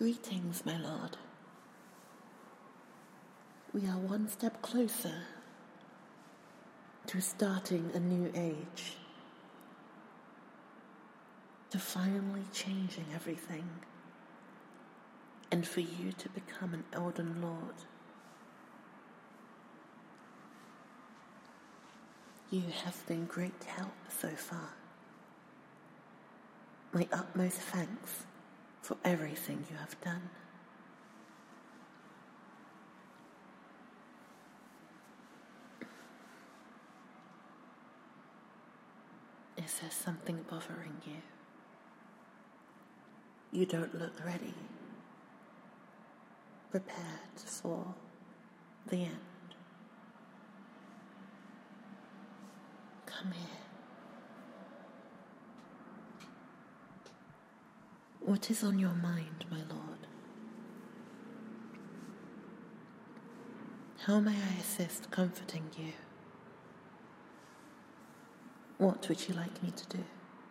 Greetings, my lord. We are one step closer to starting a new age, to finally changing everything, and for you to become an Elden Lord. You have been great help so far. My utmost thanks for everything you have done. Is there something bothering you? You don't look ready, prepared for the end. Come here. What is on your mind, my lord? How may I assist comforting you? What would you like me to do?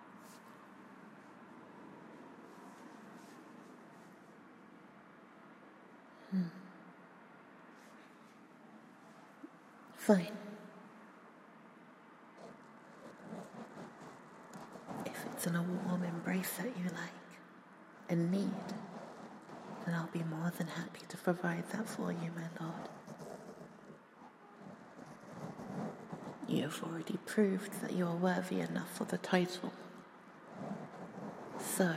Fine. If it's in a warm embrace that you like and need, then I'll be more than happy to provide that for you, my lord. You have already proved that you are worthy enough for the title. So,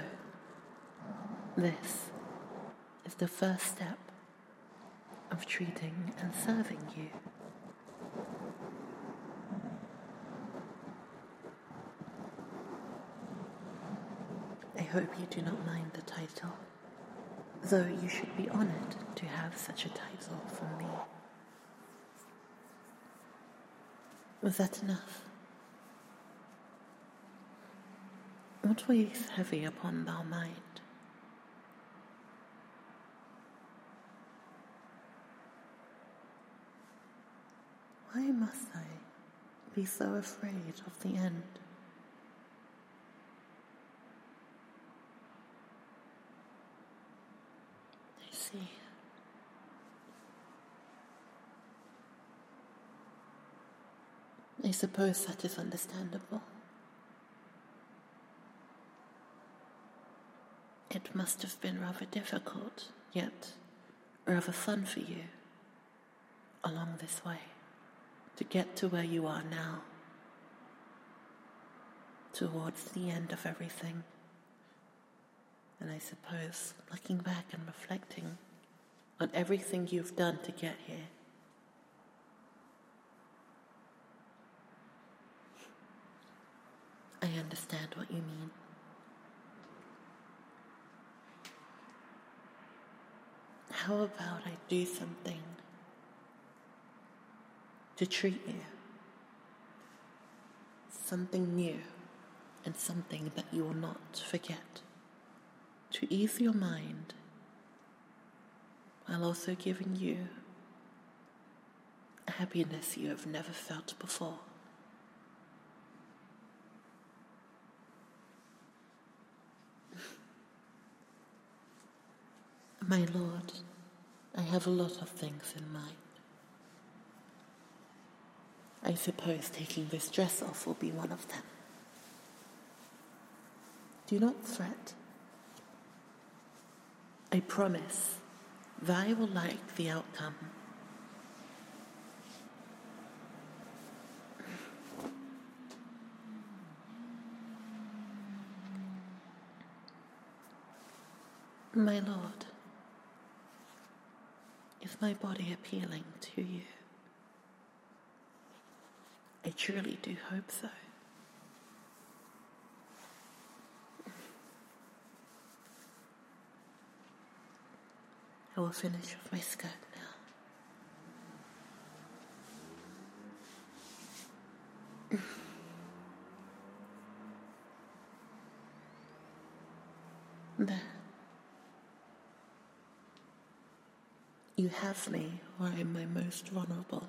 this is the first step of treating and serving you. I hope you do not mind the title, though you should be honored to have such a title from me. Was that enough? What weighs heavy upon thy mind? Why must I be so afraid of the end? I see. I suppose that is understandable. It must have been rather difficult, yet rather fun for you, along this way, to get to where you are now, towards the end of everything. And I suppose, looking back and reflecting on everything you've done to get here, I understand what you mean. How about I do something to treat you? Something new and something that you will not forget, to ease your mind while also giving you a happiness you have never felt before. My lord, I have a lot of things in mind. I suppose taking this dress off will be one of them. Do not fret. I promise that I will like the outcome. My lord, is my body appealing to you? I truly do hope so. I will finish with my skirt now. There. You have me where I am my most vulnerable.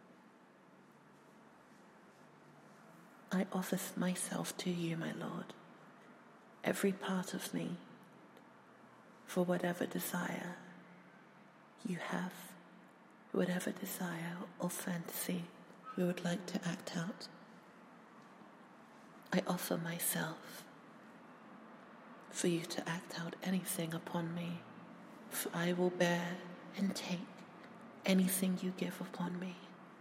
I offer myself to you, my lord, every part of me, for whatever desire you have, whatever desire or fantasy you would like to act out. I offer myself for you to act out anything upon me, for I will bear and take anything you give upon me.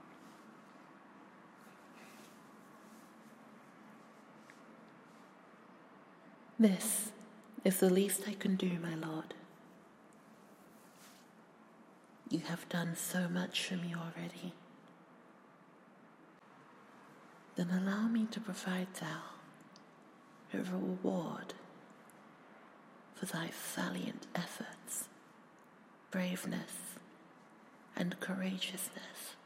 This is the least I can do, my Lord. You have done so much for me already. Then allow me to provide thou a reward for thy valiant efforts, braveness, and courageousness.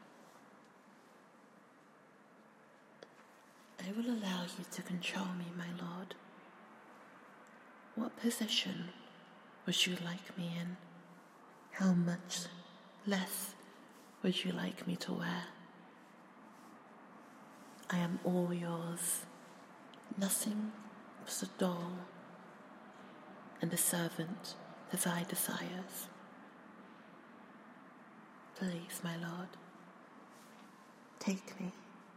I will allow you to control me, my Lord. What position would you like me in? How much less would you like me to wear? I am all yours, nothing but a doll and a servant to thy desires. Please, my Lord, take me.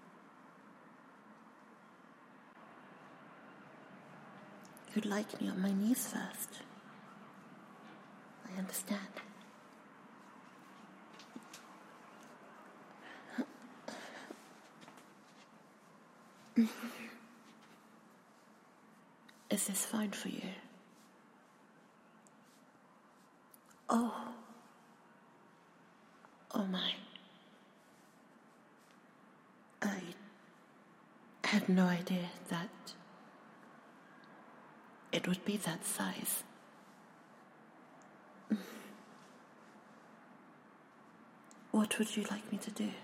You'd like me on my knees first. I understand. Is this fine for you? Oh my. I had no idea that it would be that size. What would you like me to do?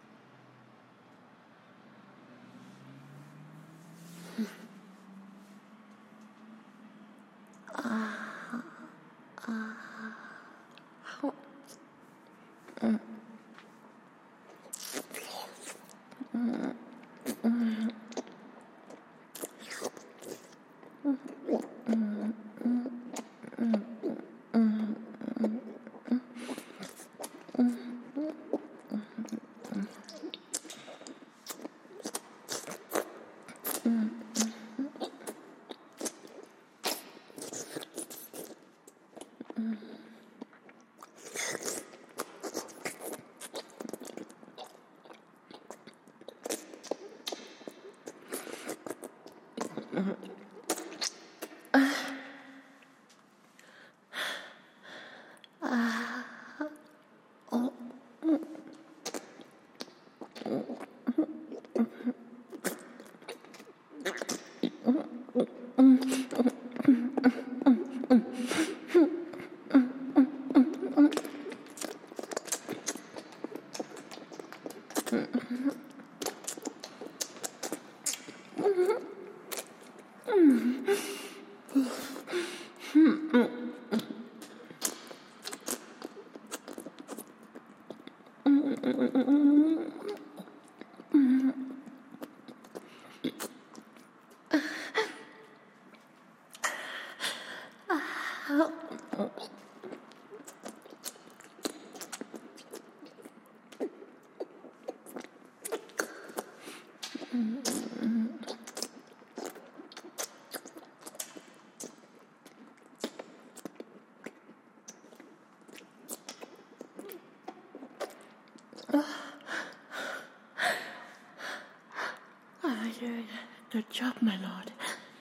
Good job, my lord.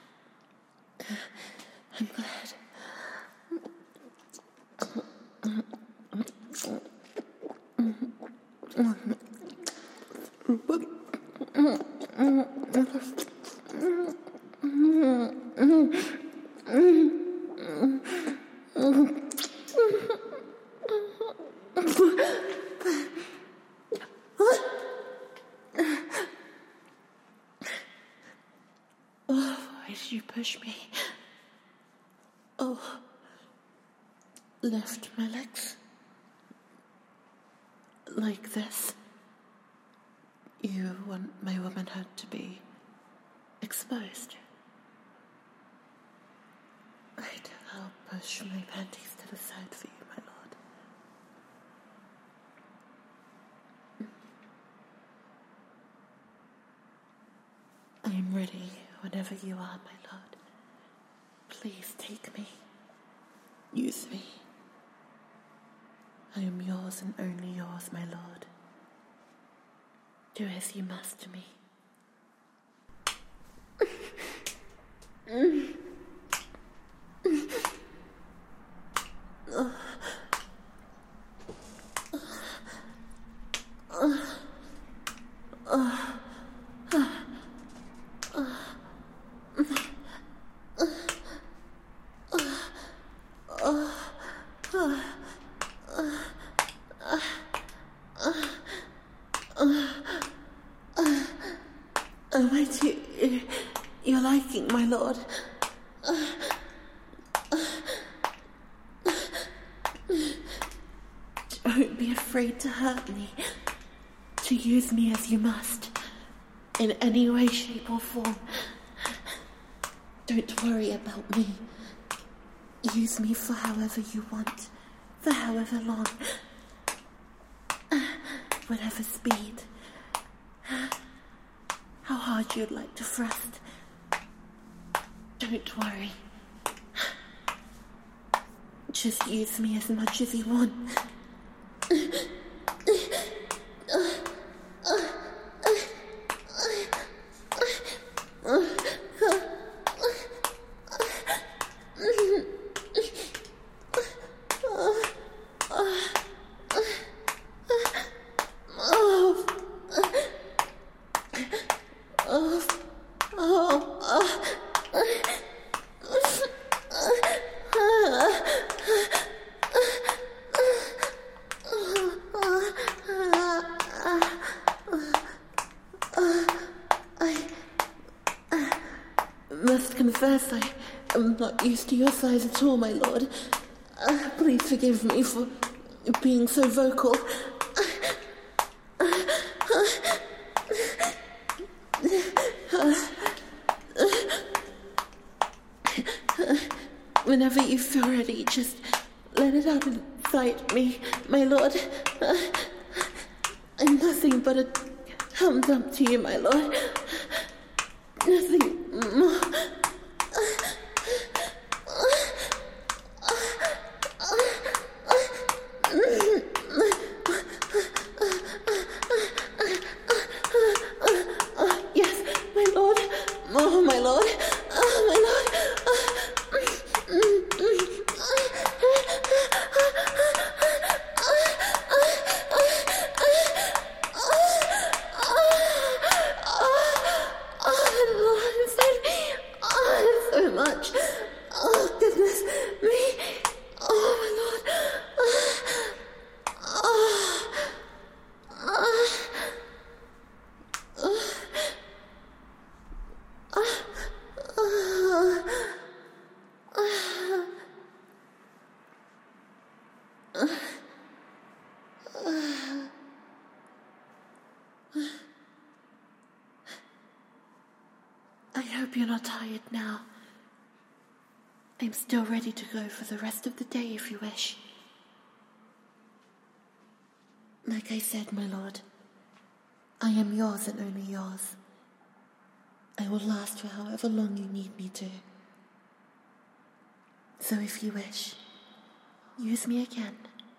I'm glad. Why did you push me? Oh, lift my legs. Like this. You want my womanhood to be exposed. I'd help push my panties to the side for you, my lord. I am ready whenever you are, my lord. Please take me. Use me. I am yours and only yours, my lord. Do as you must to me. Oh, wait, you're liking, my lord. Don't be afraid to hurt me, to use me as you must, in any way, shape or form. Don't worry about me. Use me for however you want, for however long, whatever speed, how hard you'd like to thrust. Don't worry. Just use me as much as you want. Must confess, I am not used to your size at all, my lord. Please forgive me for being so vocal. Whenever you feel ready, just let it out inside me, my lord. I'm nothing but a thumbs up to you, my lord. Nothing more. Yes, my lord. Oh, my lord. Oh, my lord. So much. Oh, goodness me. Oh, my lord. I hope you're not tired now. I'm still ready to go for the rest of the day if you wish. Like I said, my lord, I am yours and only yours. I will last for however long you need me to. So if you wish, use me again.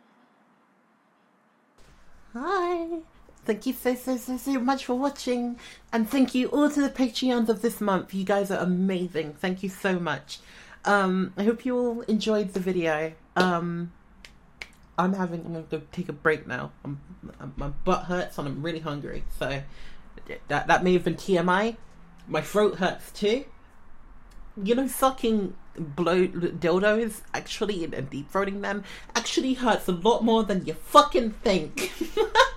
Hi! Thank you so much for watching, and thank you all to the Patreons of this month. You guys are amazing. Thank you so much. I hope you all enjoyed the video. I'm going to take a break now. My butt hurts and I'm really hungry. So that may have been TMI. My throat hurts too. You know, sucking dildos actually and deep throating them actually hurts a lot more than you fucking think.